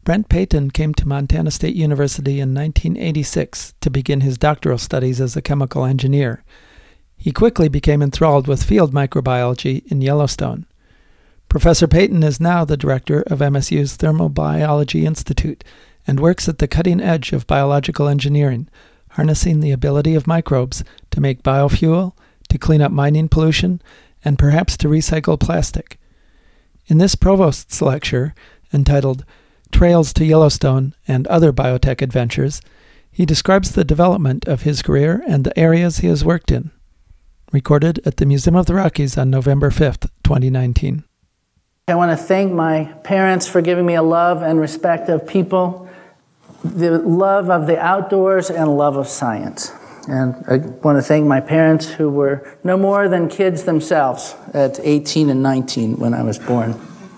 Brent Payton came to Montana State University in 1986 to begin his doctoral studies as a chemical engineer. He quickly became enthralled with field microbiology in Yellowstone. Professor Payton is now the director of MSU's Thermobiology Institute and works at the cutting edge of biological engineering, harnessing the ability of microbes to make biofuel, to clean up mining pollution, and perhaps to recycle plastic. In this provost's lecture, entitled Trails to Yellowstone and Other Biotech Adventures, he describes the development of his career and the areas he has worked in. Recorded at the Museum of the Rockies on November 5th, 2019. I want to thank my parents for giving me a love and respect of people, the love of the outdoors and love of science. And I want to thank my parents who were no more than kids themselves at 18 and 19 when I was born.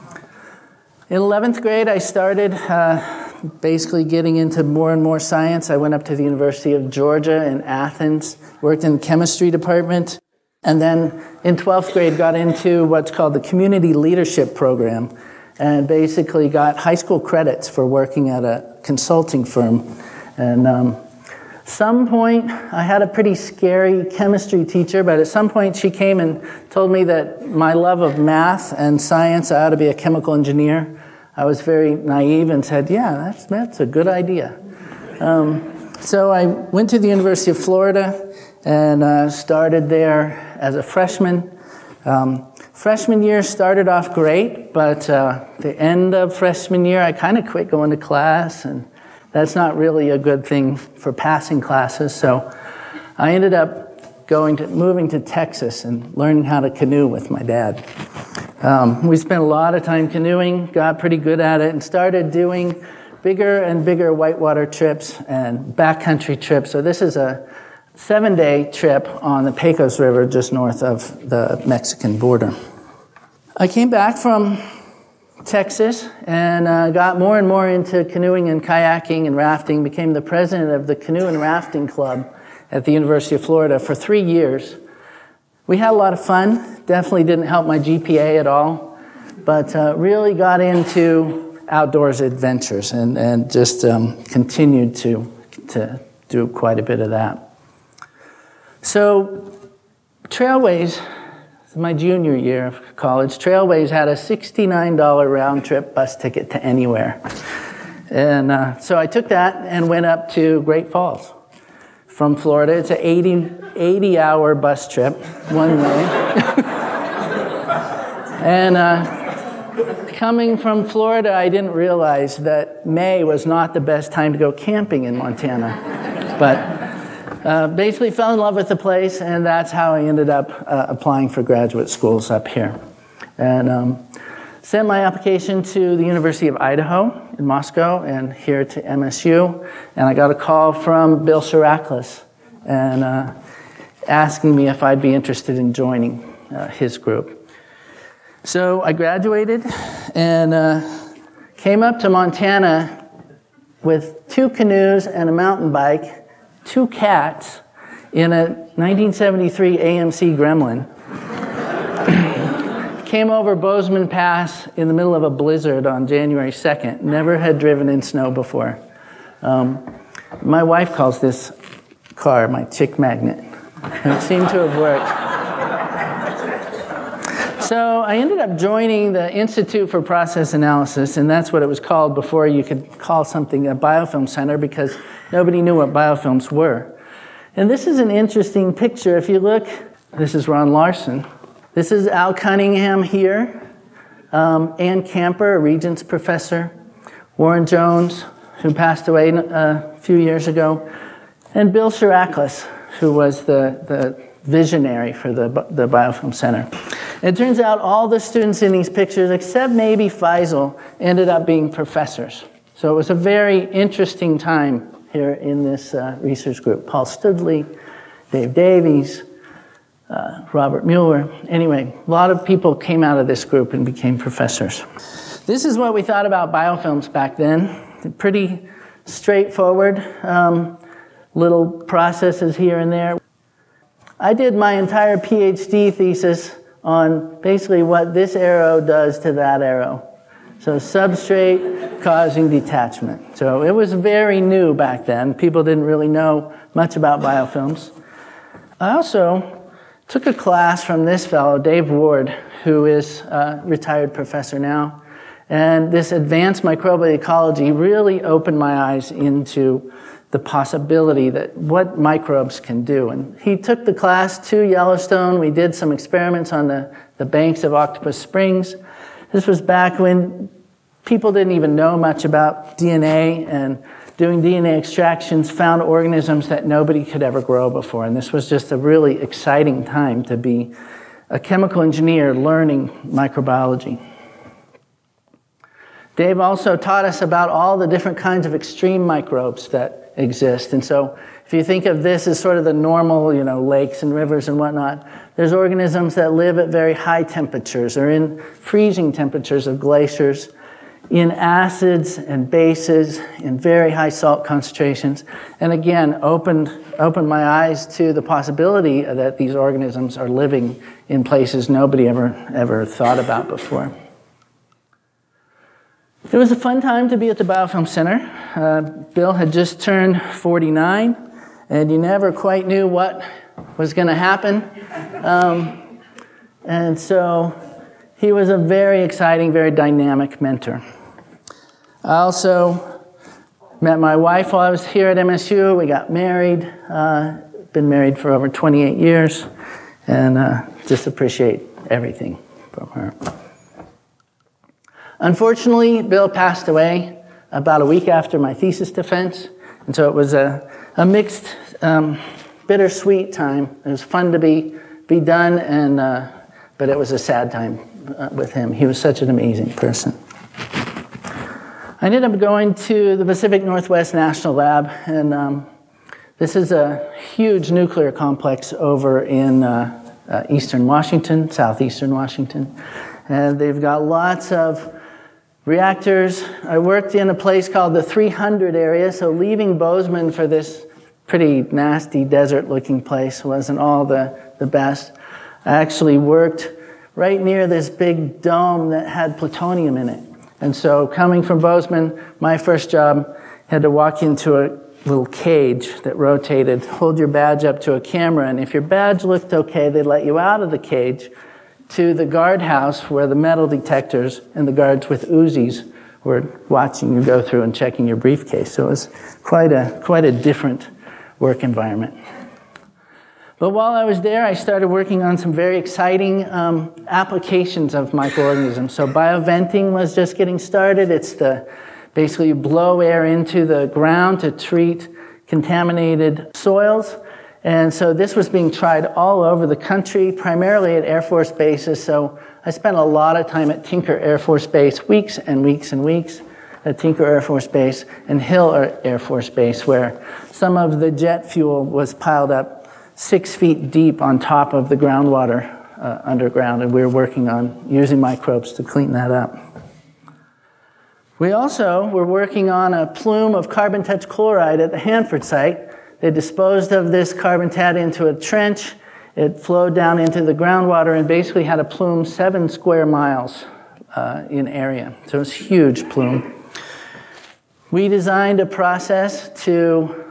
In 11th grade, I started basically getting into more and more science. I went up to the University of Georgia in Athens, worked in the chemistry department, and then in 12th grade got into what's called the Community Leadership Program and basically got high school credits for working at a consulting firm. And some point, I had a pretty scary chemistry teacher, but at some point she came and told me that my love of math and science, I ought to be a chemical engineer. I was very naive and said, yeah, that's a good idea. So I went to the University of Florida and started there as a freshman. Freshman year started off great, but the end of freshman year, I kind of quit going to class, and that's not really a good thing for passing classes. So I ended up moving to Texas and learning how to canoe with my dad. We spent a lot of time canoeing, got pretty good at it, and started doing bigger and bigger whitewater trips and backcountry trips. So this is a 7-day trip on the Pecos River just north of the Mexican border. I came back from Texas and got more and more into canoeing and kayaking and rafting, became the president of the Canoe and Rafting Club at the University of Florida for 3 years. We had a lot of fun, definitely didn't help my GPA at all, but really got into outdoors adventures and just continued to do quite a bit of that. So Trailways, my junior year of college, Trailways had a $69 round-trip bus ticket to anywhere. And so I took that and went up to Great Falls from Florida. It's an 80-hour bus trip, one way. And coming from Florida, I didn't realize that May was not the best time to go camping in Montana. But basically fell in love with the place, and that's how I ended up applying for graduate schools up here. And sent my application to the University of Idaho in Moscow and here to MSU, and I got a call from Bill Shiraklis and asking me if I'd be interested in joining his group. So I graduated and came up to Montana with 2 canoes and a mountain bike, 2 cats, in a 1973 AMC Gremlin. Came over Bozeman Pass in the middle of a blizzard on January 2nd. Never had driven in snow before. My wife calls this car my chick magnet. And it seemed to have worked. So I ended up joining the Institute for Process Analysis, and that's what it was called before you could call something a biofilm center, because nobody knew what biofilms were. And this is an interesting picture. If you look, this is Ron Larson. This is Al Cunningham here. Ann Camper, a Regents professor. Warren Jones, who passed away a few years ago. And Bill Shiraklis, who was the visionary for the Biofilm Center. It turns out all the students in these pictures, except maybe Faisal, ended up being professors. So it was a very interesting time here in this research group. Paul Studley, Dave Davies, Robert Mueller. Anyway, a lot of people came out of this group and became professors. This is what we thought about biofilms back then. Pretty straightforward, little processes here and there. I did my entire PhD thesis on basically what this arrow does to that arrow. So substrate causing detachment. So it was very new back then. People didn't really know much about biofilms. I also took a class from this fellow, Dave Ward, who is a retired professor now. And this advanced microbial ecology really opened my eyes into the possibility that what microbes can do. And he took the class to Yellowstone. We did some experiments on the banks of Octopus Springs. This was back when people didn't even know much about DNA, and doing DNA extractions found organisms that nobody could ever grow before. And this was just a really exciting time to be a chemical engineer learning microbiology. Dave also taught us about all the different kinds of extreme microbes that exist. And so if you think of this as sort of the normal, lakes and rivers and whatnot, there's organisms that live at very high temperatures or in freezing temperatures of glaciers, in acids and bases, in very high salt concentrations. And again, opened my eyes to the possibility that these organisms are living in places nobody ever thought about before. It was a fun time to be at the Biofilm Center. Bill had just turned 49, and you never quite knew what was going to happen. And so he was a very exciting, very dynamic mentor. I also met my wife while I was here at MSU. We got married, been married for over 28 years, and just appreciate everything from her. Unfortunately, Bill passed away about a week after my thesis defense, and so it was a mixed, bittersweet time. It was fun to be done, but it was a sad time with him. He was such an amazing person. I ended up going to the Pacific Northwest National Lab, and this is a huge nuclear complex over in eastern Washington, southeastern Washington, and they've got lots of reactors. I worked in a place called the 300 area, so leaving Bozeman for this pretty nasty desert-looking place wasn't all the best. I actually worked right near this big dome that had plutonium in it. And so coming from Bozeman, my first job had to walk into a little cage that rotated, hold your badge up to a camera, and if your badge looked okay, they'd let you out of the cage to the guardhouse where the metal detectors and the guards with Uzis were watching you go through and checking your briefcase. So it was quite a different work environment. But while I was there, I started working on some very exciting applications of microorganisms. So bioventing was just getting started. It's basically you blow air into the ground to treat contaminated soils. And so this was being tried all over the country, primarily at Air Force bases. So I spent a lot of time at Tinker Air Force Base, weeks and weeks and weeks at Tinker Air Force Base and Hill Air Force Base, where some of the jet fuel was piled up 6 feet deep on top of the groundwater underground, and we were working on using microbes to clean that up. We also were working on a plume of carbon tetrachloride at the Hanford site. They disposed of this carbon tat into a trench. It flowed down into the groundwater and basically had a plume 7 square miles in area. So it was a huge plume. We designed a process to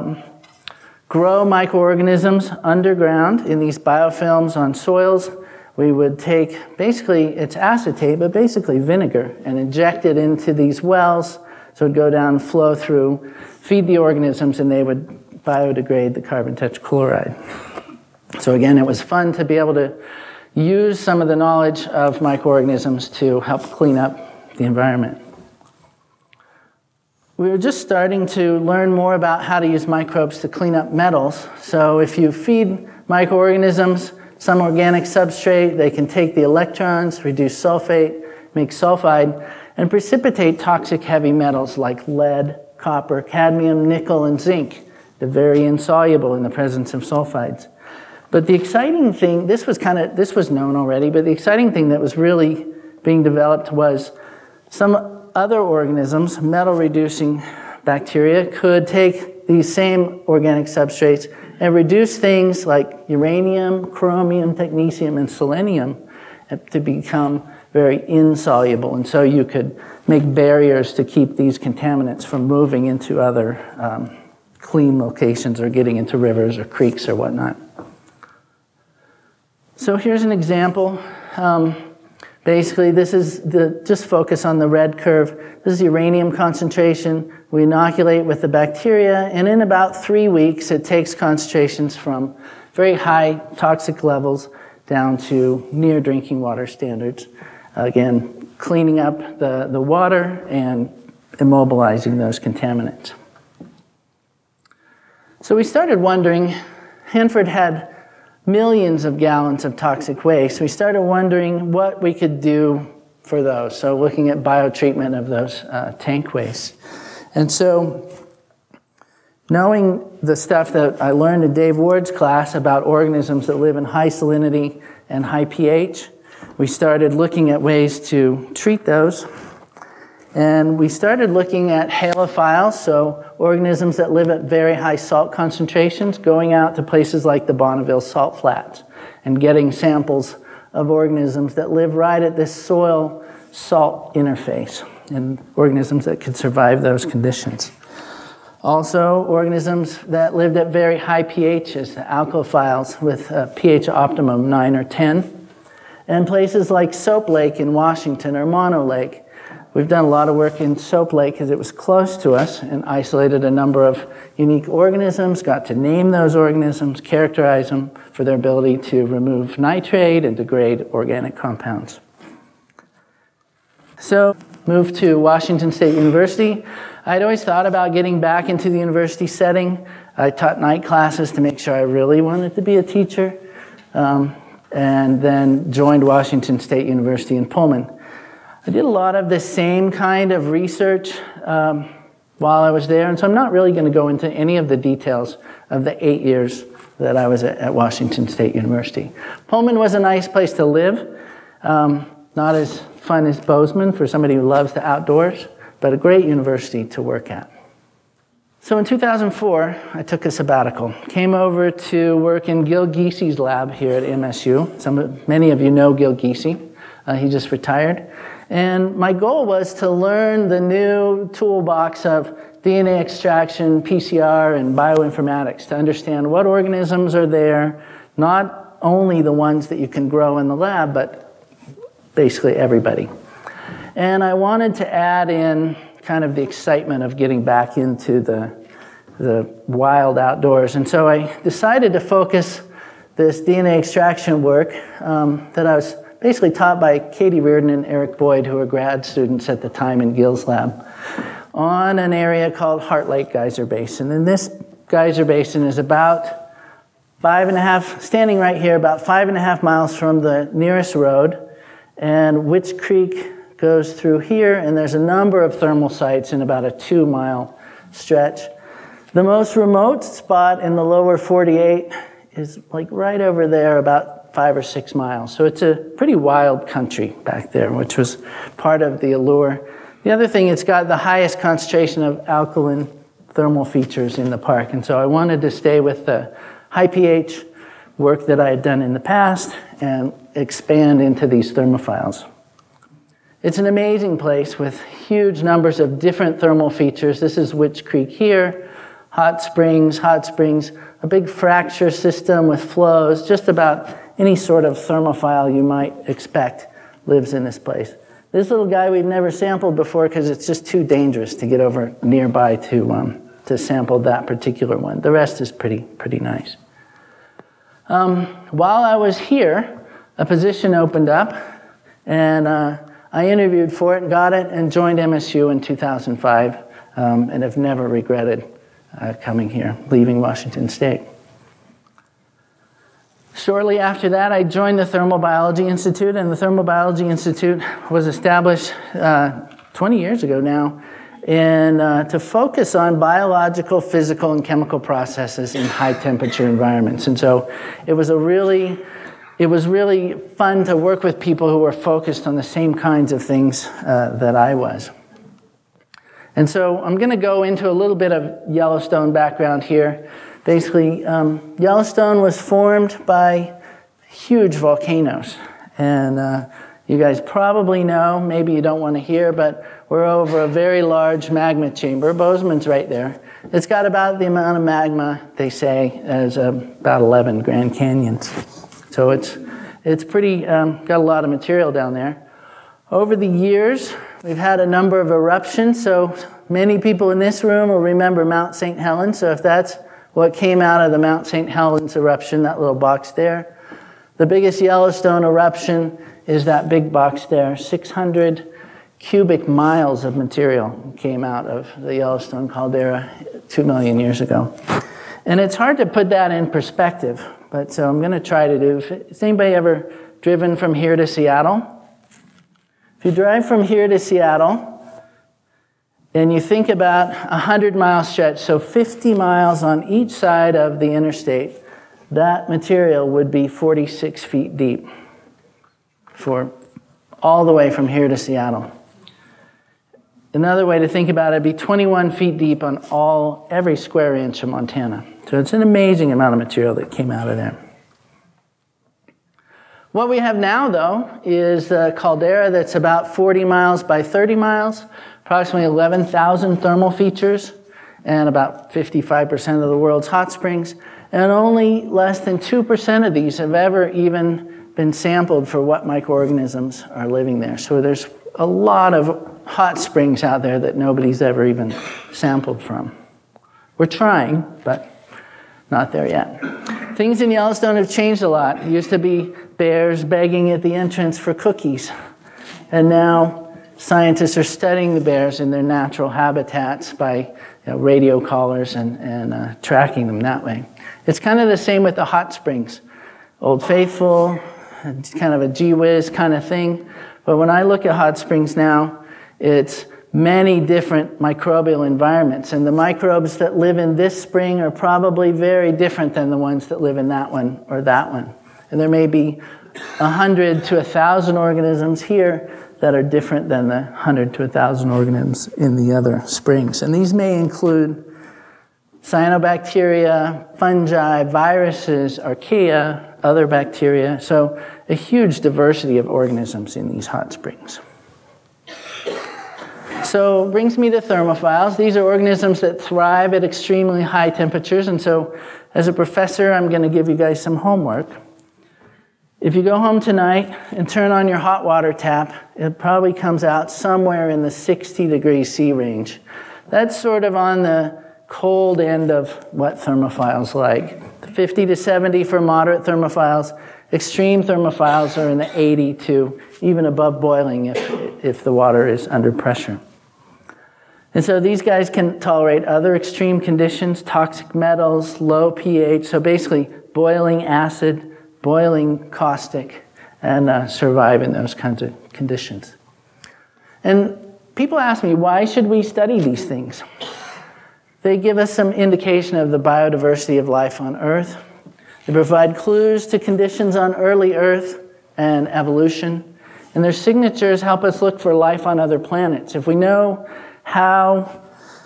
grow microorganisms underground in these biofilms on soils. We would take, basically, it's acetate, but basically vinegar, and inject it into these wells so it would go down, flow through, feed the organisms, and they would biodegrade the carbon tetrachloride. So again, it was fun to be able to use some of the knowledge of microorganisms to help clean up the environment. We were just starting to learn more about how to use microbes to clean up metals. So if you feed microorganisms some organic substrate, they can take the electrons, reduce sulfate, make sulfide, and precipitate toxic heavy metals like lead, copper, cadmium, nickel, and zinc. They're very insoluble in the presence of sulfides. But the exciting thing, this was known already, but the exciting thing that was really being developed was some other organisms, metal-reducing bacteria, could take these same organic substrates and reduce things like uranium, chromium, technetium, and selenium to become very insoluble, and so you could make barriers to keep these contaminants from moving into other clean locations or getting into rivers or creeks or whatnot. So here's an example. Basically, this is just focus on the red curve. This is uranium concentration. We inoculate with the bacteria, and in about 3 weeks, it takes concentrations from very high toxic levels down to near drinking water standards. Again, cleaning up the water and immobilizing those contaminants. So we started wondering, Hanford had millions of gallons of toxic waste. We started wondering what we could do for those. So looking at biotreatment of those tank wastes. And so knowing the stuff that I learned in Dave Ward's class about organisms that live in high salinity and high pH, we started looking at ways to treat those. And we started looking at halophiles, so organisms that live at very high salt concentrations, going out to places like the Bonneville Salt Flats and getting samples of organisms that live right at this soil-salt interface and organisms that could survive those conditions. Also, organisms that lived at very high pHs, the alkophiles with a pH optimum 9 or 10, and places like Soap Lake in Washington or Mono Lake. We've done a lot of work in Soap Lake because it was close to us and isolated a number of unique organisms, got to name those organisms, characterize them for their ability to remove nitrate and degrade organic compounds. So, moved to Washington State University. I'd always thought about getting back into the university setting. I taught night classes to make sure I really wanted to be a teacher, and then joined Washington State University in Pullman. I did a lot of the same kind of research while I was there, and so I'm not really going to go into any of the details of the 8 years that I was at Washington State University. Pullman was a nice place to live, not as fun as Bozeman for somebody who loves the outdoors, but a great university to work at. So in 2004, I took a sabbatical, came over to work in Gil Giesi's lab here at MSU. Many of you know Gil Giesi. He just retired. And my goal was to learn the new toolbox of DNA extraction, PCR, and bioinformatics to understand what organisms are there, not only the ones that you can grow in the lab, but basically everybody. And I wanted to add in kind of the excitement of getting back into the wild outdoors. And so I decided to focus this DNA extraction work that I was basically taught by Katie Reardon and Eric Boyd, who were grad students at the time in Gil's lab, on an area called Heart Lake Geyser Basin. And this geyser basin is about standing right here, about 5.5 miles from the nearest road, and Witch Creek goes through here, and there's a number of thermal sites in about a 2-mile stretch. The most remote spot in the lower 48 is like right over there, about 5 or 6 miles. So it's a pretty wild country back there, which was part of the allure. The other thing, it's got the highest concentration of alkaline thermal features in the park. And so I wanted to stay with the high pH work that I had done in the past and expand into these thermophiles. It's an amazing place with huge numbers of different thermal features. This is Witch Creek here, hot springs, a big fracture system with flows. Just about any sort of thermophile you might expect lives in this place. This little guy we've never sampled before because it's just too dangerous to get over nearby to sample that particular one. The rest is pretty nice. While I was here, a position opened up, and I interviewed for it and got it and joined MSU in 2005, and have never regretted coming here, leaving Washington State. Shortly after that, I joined the Thermal Biology Institute, and the Thermal Biology Institute was established 20 years ago now, and to focus on biological, physical, and chemical processes in high-temperature environments. And so it was really fun to work with people who were focused on the same kinds of things that I was. And so I'm going to go into a little bit of Yellowstone background here. Basically, Yellowstone was formed by huge volcanoes. And You guys probably know, maybe you don't want to hear, but we're over a very large magma chamber. Bozeman's right there. It's got about the amount of magma, they say, as about 11 Grand Canyons. So it's pretty, got a lot of material down there. Over the years, we've had a number of eruptions, so many people in this room will remember Mount St. Helens. So if that's what came out of the Mount St. Helens eruption, that little box there. The biggest Yellowstone eruption is that big box there. 600 cubic miles of material came out of the Yellowstone caldera 2 million years ago. And it's hard to put that in perspective, but so I'm going to try to do. Has anybody ever driven from here to Seattle? If you drive from here to Seattle, and you think about a 100-mile stretch, so 50 miles on each side of the interstate, that material would be 46 feet deep for all the way from here to Seattle. Another way to think about it would be 21 feet deep on every square inch of Montana. So it's an amazing amount of material that came out of there. What we have now, though, is a caldera that's about 40 miles by 30 miles, approximately 11,000 thermal features, and about 55% of the world's hot springs. And only less than 2% of these have ever even been sampled for what microorganisms are living there. So there's a lot of hot springs out there that nobody's ever even sampled from. We're trying, but not there yet. Things in Yellowstone have changed a lot. It used to be bears begging at the entrance for cookies. And now scientists are studying the bears in their natural habitats by radio collars and tracking them that way. It's kind of the same with the hot springs. Old Faithful, it's kind of a gee whiz kind of thing. But when I look at hot springs now, it's many different microbial environments. And the microbes that live in this spring are probably very different than the ones that live in that one or that one. And there may be 100 to 1,000 organisms here that are different than the 100 to 1,000 organisms in the other springs. And these may include cyanobacteria, fungi, viruses, archaea, other bacteria. So a huge diversity of organisms in these hot springs. So brings me to thermophiles. These are organisms that thrive at extremely high temperatures. And so as a professor, I'm going to give you guys some homework. If you go home tonight and turn on your hot water tap, it probably comes out somewhere in the 60 degrees C range. That's sort of on the cold end of what thermophiles like. 50 to 70 for moderate thermophiles. Extreme thermophiles are in the 80 to even above boiling if the water is under pressure. And so these guys can tolerate other extreme conditions, toxic metals, low pH, so basically boiling acid, boiling caustic, and survive in those kinds of conditions. And people ask me, why should we study these things? They give us some indication of the biodiversity of life on Earth. They provide clues to conditions on early Earth and evolution. And their signatures help us look for life on other planets. If we know how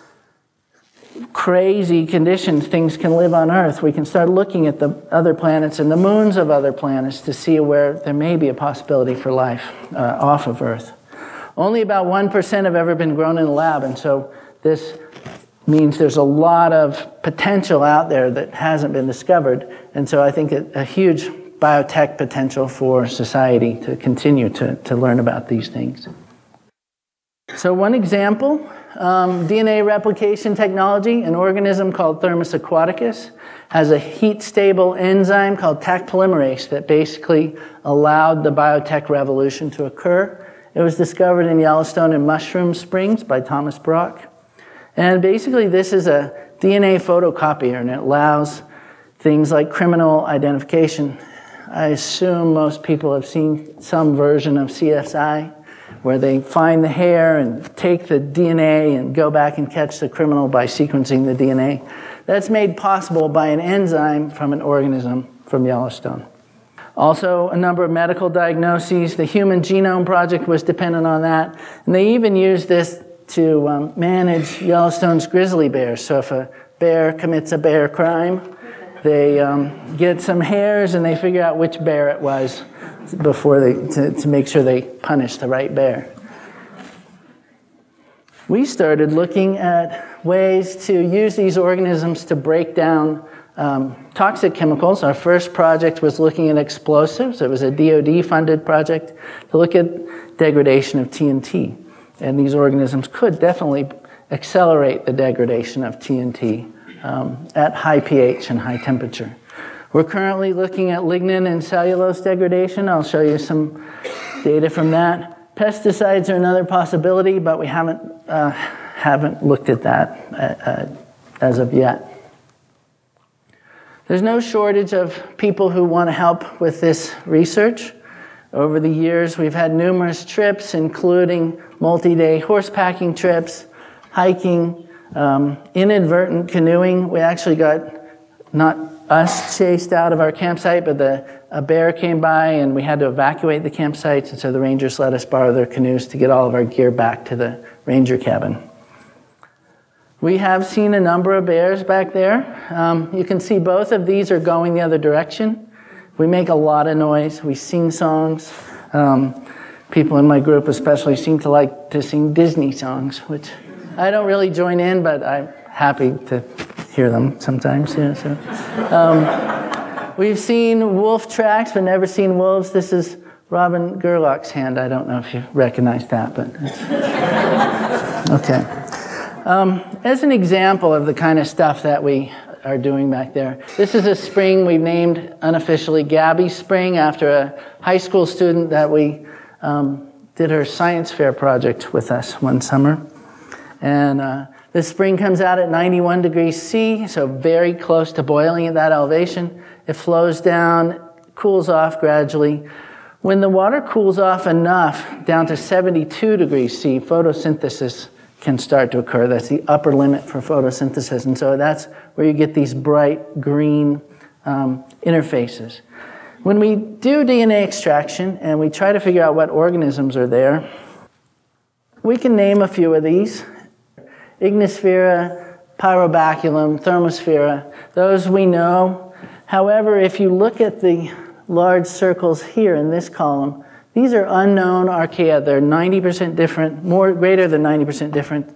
crazy conditions things can live on Earth, we can start looking at the other planets and the moons of other planets to see where there may be a possibility for life off of Earth. Only about 1% have ever been grown in a lab, and so this means there's a lot of potential out there that hasn't been discovered, and so I think a huge biotech potential for society to continue to learn about these things. So one example, DNA replication technology, an organism called Thermus aquaticus has a heat-stable enzyme called Taq polymerase that basically allowed the biotech revolution to occur. It was discovered in Yellowstone in Mushroom Springs by Thomas Brock. And basically this is a DNA photocopier, and it allows things like criminal identification. I assume most people have seen some version of CSI, where they find the hair and take the DNA and go back and catch the criminal by sequencing the DNA. That's made possible by an enzyme from an organism from Yellowstone. Also, a number of medical diagnoses. The Human Genome Project was dependent on that. And they even used this to manage Yellowstone's grizzly bears. So if a bear commits a bear crime, they get some hairs and they figure out which bear it was before to make sure they punish the right bear. We started looking at ways to use these organisms to break down toxic chemicals. Our first project was looking at explosives. It was a DoD-funded project to look at degradation of TNT. And these organisms could definitely accelerate the degradation of TNT at high pH and high temperature. We're currently looking at lignin and cellulose degradation. I'll show you some data from that. Pesticides are another possibility, but we haven't looked at that as of yet. There's no shortage of people who want to help with this research. Over the years, we've had numerous trips, including multi-day horsepacking trips, hiking, inadvertent canoeing. We actually got, not us chased out of our campsite, but a bear came by and we had to evacuate the campsites, and so the rangers let us borrow their canoes to get all of our gear back to the ranger cabin. We have seen a number of bears back there. You can see both of these are going the other direction. We make a lot of noise. We sing songs. People in my group especially seem to like to sing Disney songs, which I don't really join in, but I'm happy to hear them sometimes. Yeah, so. We've seen wolf tracks, but never seen wolves. This is Robin Gerlach's hand. I don't know if you recognize that, but okay. As an example of the kind of stuff that we are doing back there, this is a spring we've named unofficially Gabby Spring after a high school student that we did her science fair project with us one summer. And this spring comes out at 91 degrees C, so very close to boiling at that elevation. It flows down, cools off gradually. When the water cools off enough down to 72 degrees C, photosynthesis can start to occur. That's the upper limit for photosynthesis. And so that's where you get these bright green interfaces. When we do DNA extraction and we try to figure out what organisms are there, we can name a few of these. Ignosphaera, Pyrobaculum, Thermosphaera, those we know. However, if you look at the large circles here in this column, these are unknown archaea. They're 90% different, greater than 90% different.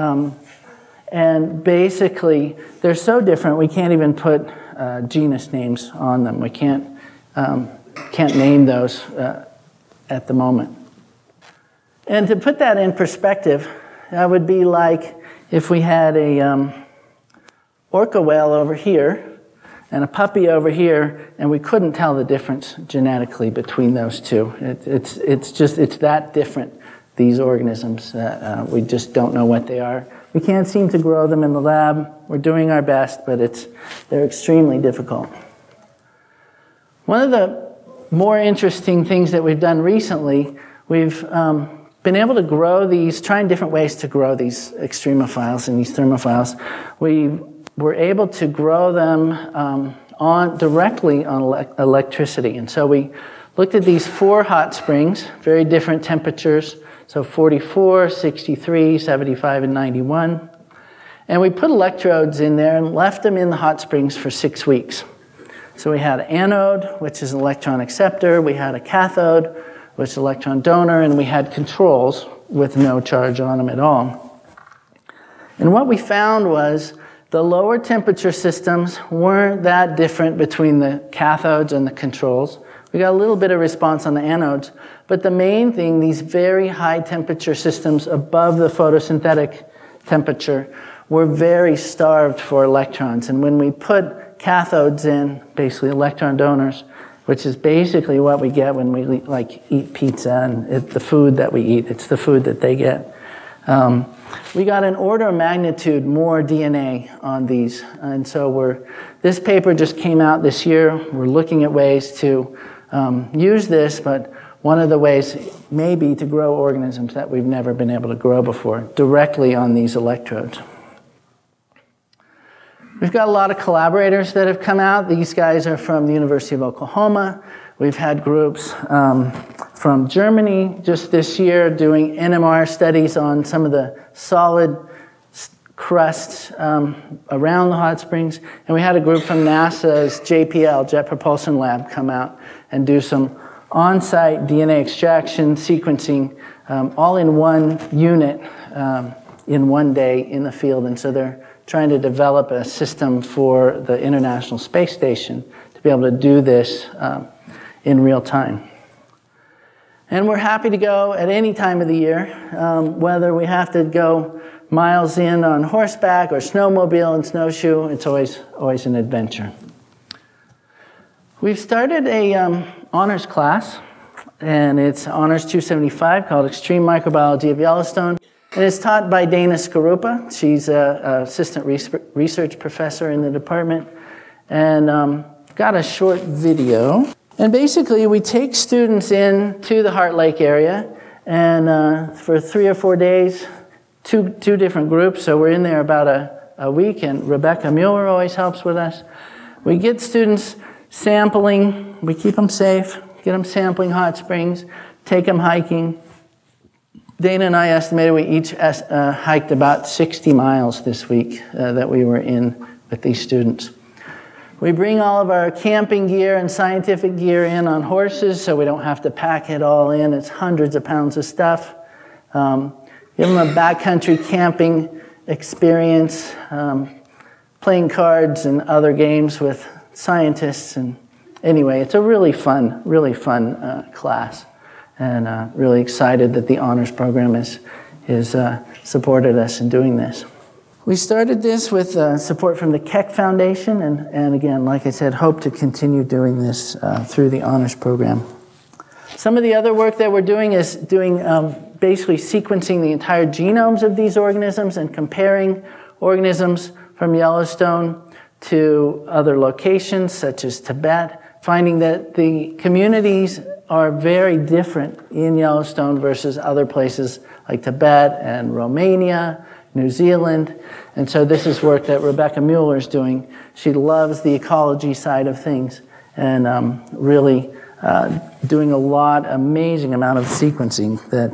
And basically, they're so different we can't even put genus names on them. We can't name those at the moment. And to put that in perspective, that would be like if we had a orca whale over here and a puppy over here, and we couldn't tell the difference genetically between those two. It's that different, these organisms. We just don't know what they are. We can't seem to grow them in the lab. We're doing our best, but they're extremely difficult. One of the more interesting things that we've done recently, we've been able to grow these, trying different ways to grow these extremophiles and these thermophiles. We were able to grow them directly on electricity. And so we looked at these 4 hot springs, very different temperatures, so 44, 63, 75, and 91. And we put electrodes in there and left them in the hot springs for 6 weeks. So we had an anode, which is an electron acceptor, we had a cathode, which is an electron donor, and we had controls with no charge on them at all. And what we found was the lower temperature systems weren't that different between the cathodes and the controls. We got a little bit of response on the anodes, but the main thing, these very high temperature systems above the photosynthetic temperature were very starved for electrons. And when we put cathodes in, basically electron donors, which is basically what we get when we eat pizza and the food that we eat, it's the food that they get. We got an order of magnitude more DNA on these. And so this paper just came out this year. We're looking at ways to use this, but one of the ways may be to grow organisms that we've never been able to grow before directly on these electrodes. We've got a lot of collaborators that have come out. These guys are from the University of Oklahoma. We've had groups from Germany just this year doing NMR studies on some of the solid crusts around the hot springs. And we had a group from NASA's JPL, Jet Propulsion Lab, come out and do some on-site DNA extraction, sequencing, all in one unit in one day in the field. And so they're trying to develop a system for the International Space Station to be able to do this in real time. And we're happy to go at any time of the year, whether we have to go miles in on horseback or snowmobile and snowshoe. It's always an adventure. We've started a honors class, and it's Honors 275 called Extreme Microbiology of Yellowstone. And it's taught by Dana Skarupa. She's an assistant research professor in the department. And got a short video. And basically, we take students in to the Heart Lake area, and for 3 or 4 days, two different groups. So we're in there about a week, and Rebecca Mueller always helps with us. We get students sampling. We keep them safe, get them sampling hot springs, take them hiking. Dana and I estimated we each hiked about 60 miles this week that we were in with these students. We bring all of our camping gear and scientific gear in on horses so we don't have to pack it all in. It's hundreds of pounds of stuff. Give them a backcountry camping experience, playing cards and other games with scientists. And anyway, it's a really fun class. And really excited that the honors program is supported us in doing this. We started this with support from the Keck Foundation, and again, like I said, hope to continue doing this through the honors program. Some of the other work that we're doing is basically sequencing the entire genomes of these organisms and comparing organisms from Yellowstone to other locations, such as Tibet, finding that the communities are very different in Yellowstone versus other places like Tibet and Romania, New Zealand. And so this is work that Rebecca Mueller is doing. She loves the ecology side of things and really doing amazing amount of sequencing that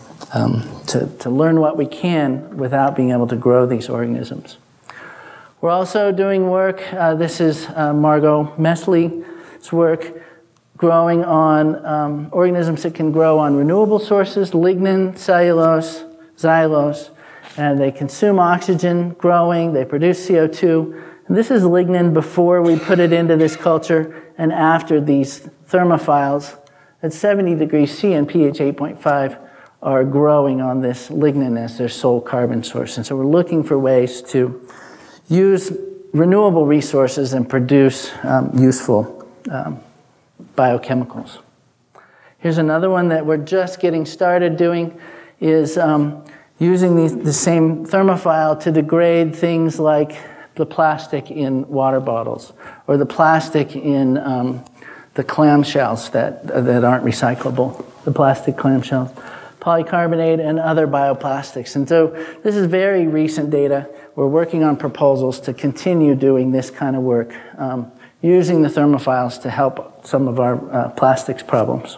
to learn what we can without being able to grow these organisms. We're also doing work, this is Margot Mesley's work, growing on organisms that can grow on renewable sources, lignin, cellulose, xylose, and they consume oxygen growing, they produce CO2. And this is lignin before we put it into this culture and after these thermophiles at 70 degrees C and pH 8.5 are growing on this lignin as their sole carbon source. And so we're looking for ways to use renewable resources and produce useful biochemicals. Here's another one that we're just getting started doing is using the same thermophile to degrade things like the plastic in water bottles or the plastic in the clamshells that aren't recyclable, the plastic clamshells, polycarbonate, and other bioplastics. And so this is very recent data. We're working on proposals to continue doing this kind of work, using the thermophiles to help some of our plastics problems.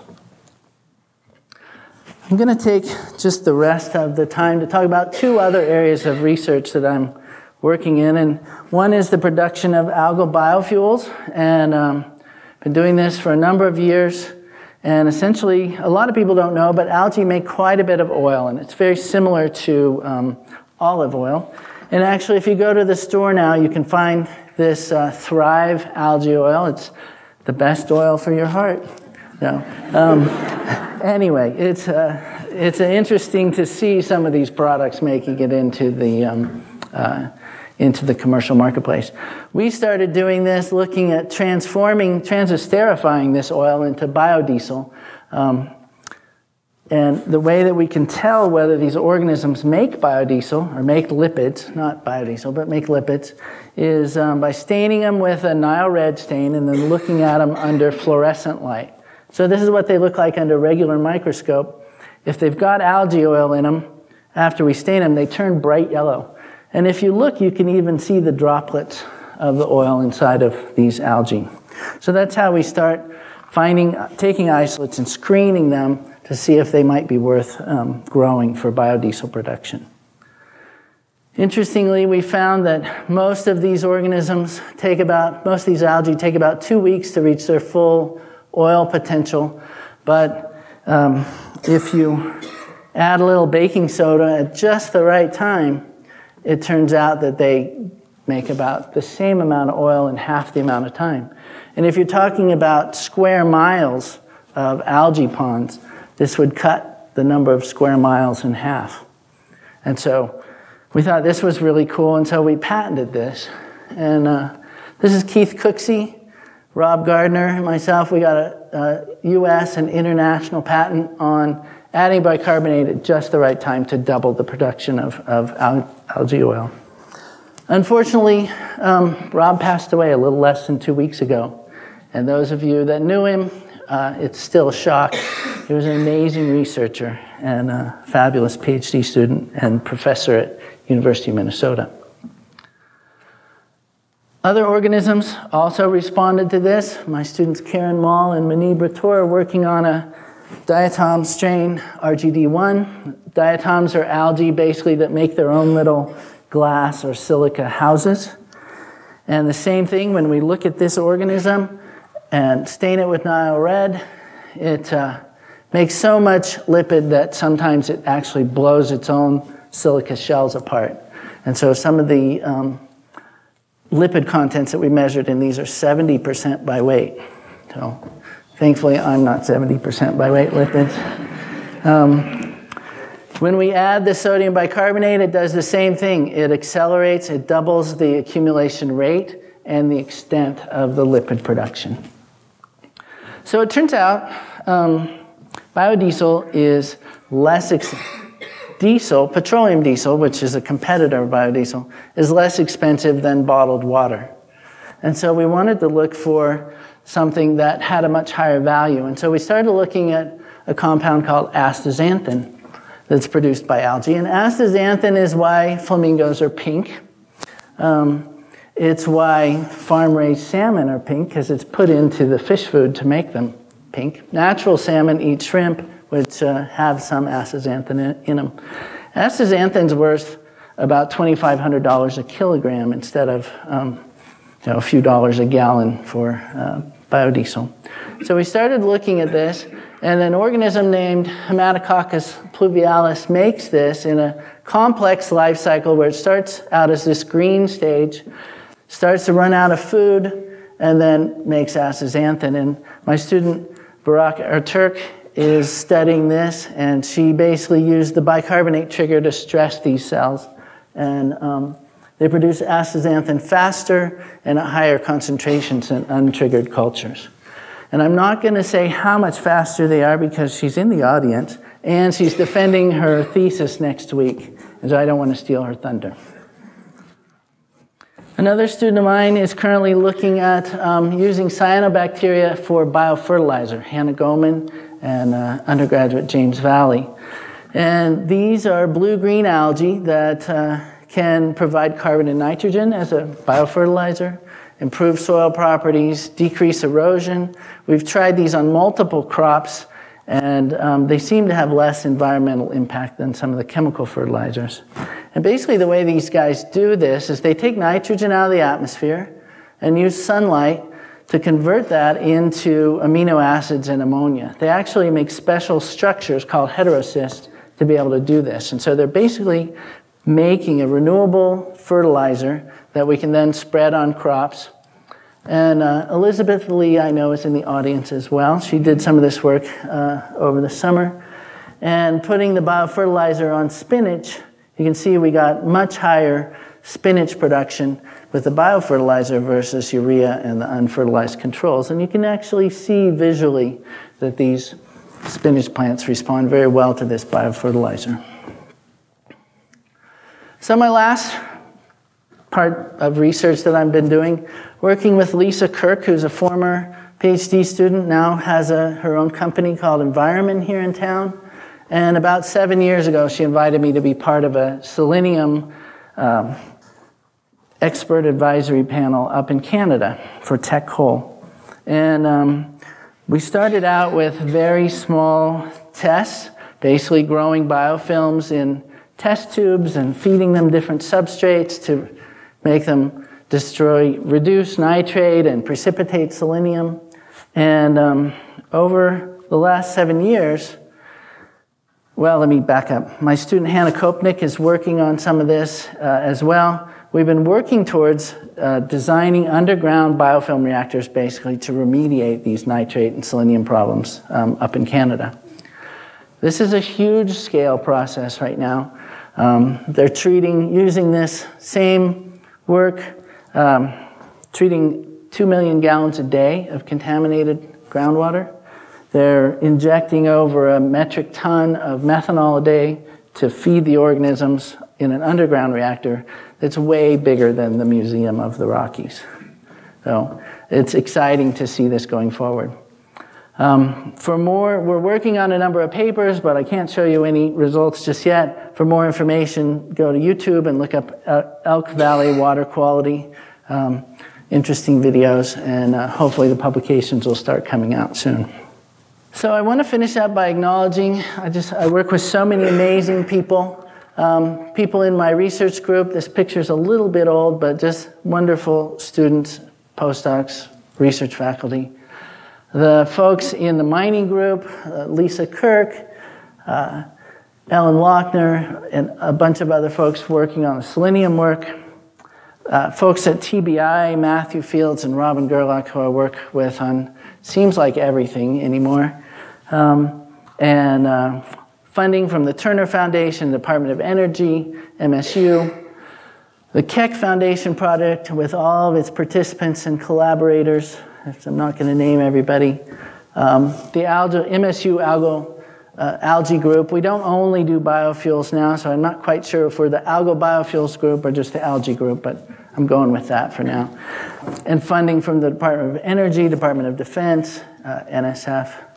I'm going to take just the rest of the time to talk about 2 other areas of research that I'm working in. And one is the production of algal biofuels. And been doing this for a number of years. And essentially, a lot of people don't know, but algae make quite a bit of oil. And it's very similar to olive oil. And actually, if you go to the store now, you can find this Thrive algae oil. It's the best oil for your heart. No. Anyway, it's interesting to see some of these products making it into the commercial marketplace. We started doing this, looking at transesterifying this oil into biodiesel. And the way that we can tell whether these organisms make biodiesel, or make lipids, not biodiesel, but make lipids, is by staining them with a Nile red stain and then looking at them under fluorescent light. So this is what they look like under a regular microscope. If they've got algae oil in them, after we stain them, they turn bright yellow. And if you look, you can even see the droplets of the oil inside of these algae. So that's how we start taking isolates and screening them to see if they might be worth growing for biodiesel production. Interestingly, we found that most of these algae take about 2 weeks to reach their full oil potential. But if you add a little baking soda at just the right time, it turns out that they make about the same amount of oil in half the amount of time. And if you're talking about square miles of algae ponds, this would cut the number of square miles in half. And so we thought this was really cool, and so we patented this. And this is Keith Cooksey, Rob Gardner, and myself. We got a U.S. and international patent on adding bicarbonate at just the right time to double the production of algae oil. Unfortunately, Rob passed away a little less than 2 weeks ago. And those of you that knew him, it's still a shock. He was an amazing researcher and a fabulous PhD student and professor at University of Minnesota. Other organisms also responded to this. My students Karen Mall and Manib Rator are working on a diatom strain, RGD1. Diatoms are algae basically that make their own little glass or silica houses. And the same thing, when we look at this organism and stain it with Nile red, it makes so much lipid that sometimes it actually blows its own silica shells apart. And so some of the lipid contents that we measured in these are 70% by weight. So thankfully, I'm not 70% by weight lipids. When we add the sodium bicarbonate, it does the same thing. It accelerates, it doubles the accumulation rate and the extent of the lipid production. So it turns out biodiesel is less petroleum diesel, which is a competitor of biodiesel, is less expensive than bottled water. And so we wanted to look for something that had a much higher value. And so we started looking at a compound called astaxanthin that's produced by algae. And astaxanthin is why flamingos are pink. It's why farm-raised salmon are pink, because it's put into the fish food to make them pink. Natural salmon eat shrimp, which have some astaxanthin in them. Astaxanthin's worth about $2,500 a kilogram instead of a few dollars a gallon for biodiesel. So we started looking at this, and an organism named Haematococcus pluvialis makes this in a complex life cycle where it starts out as this green stage, starts to run out of food, and then makes astaxanthin. And my student Barak Erturk is studying this, and she basically used the bicarbonate trigger to stress these cells. And they produce astaxanthin faster and at higher concentrations than untriggered cultures. And I'm not going to say how much faster they are because she's in the audience and she's defending her thesis next week, and so I don't want to steal her thunder. Another student of mine is currently looking at using cyanobacteria for biofertilizer, Hannah Goman and undergraduate James Valley. And these are blue-green algae that can provide carbon and nitrogen as a biofertilizer, improve soil properties, decrease erosion. We've tried these on multiple crops, and they seem to have less environmental impact than some of the chemical fertilizers. And basically the way these guys do this is they take nitrogen out of the atmosphere and use sunlight to convert that into amino acids and ammonia. They actually make special structures called heterocysts to be able to do this. And so they're basically making a renewable fertilizer that we can then spread on crops. And Elizabeth Lee, I know, is in the audience as well. She did some of this work over the summer. And putting the biofertilizer on spinach, you can see we got much higher spinach production with the biofertilizer versus urea and the unfertilized controls. And you can actually see visually that these spinach plants respond very well to this biofertilizer. So my last part of research that I've been doing, working with Lisa Kirk, who's a former PhD student, now has her own company called Environment here in town. And about 7 years ago, she invited me to be part of a selenium expert advisory panel up in Canada for Tech Coal. And we started out with very small tests, basically growing biofilms in test tubes and feeding them different substrates to make them reduce nitrate and precipitate selenium. And over the last 7 years, well, let me back up. My student Hannah Kopnick is working on some of this as well. We've been working towards designing underground biofilm reactors basically to remediate these nitrate and selenium problems up in Canada. This is a huge scale process right now. They're using this same work, treating 2 million gallons a day of contaminated groundwater. They're injecting over a metric ton of methanol a day to feed the organisms in an underground reactor that's way bigger than the Museum of the Rockies. So it's exciting to see this going forward. For more, we're working on a number of papers, but I can't show you any results just yet. For more information, go to YouTube and look up Elk Valley water quality. Interesting videos, and hopefully the publications will start coming out soon. So I want to finish up by acknowledging, I work with so many amazing people. People in my research group, this picture's a little bit old, but just wonderful students, postdocs, research faculty. The folks in the mining group, Lisa Kirk, Ellen Lochner, and a bunch of other folks working on the selenium work. Folks at TBI, Matthew Fields and Robin Gerlach, who I work with on seems like everything anymore. And funding from the Turner Foundation, Department of Energy, MSU, the Keck Foundation project with all of its participants and collaborators. I'm not going to name everybody. The MSU algae group. We don't only do biofuels now, so I'm not quite sure if we're the algal biofuels group or just the algae group, but I'm going with that for now. And funding from the Department of Energy, Department of Defense, NSF.